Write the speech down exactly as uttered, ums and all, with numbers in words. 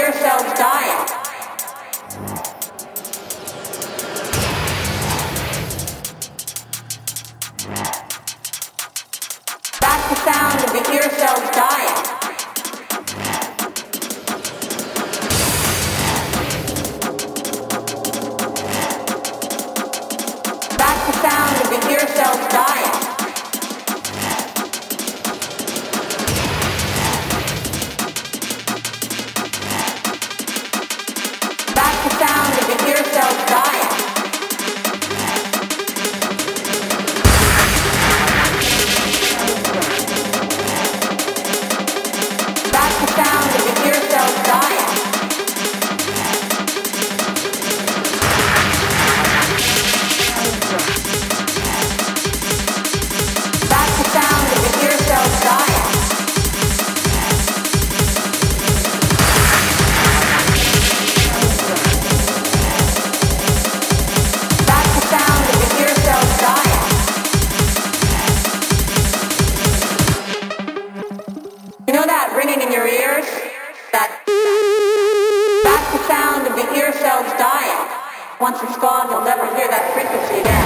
ear cells dying. That's the sound of the ear cells dying. That's the sound of the ear cells dying. That's the sound of the ear cells dying. That's the sound of the ear cells dying. That's the sound of the ear cells dying. That's the sound of the ear cells dying. You know that ringing in your ears? That that's the sound of the ear cells dying. Once it's gone, you'll never hear that frequency again.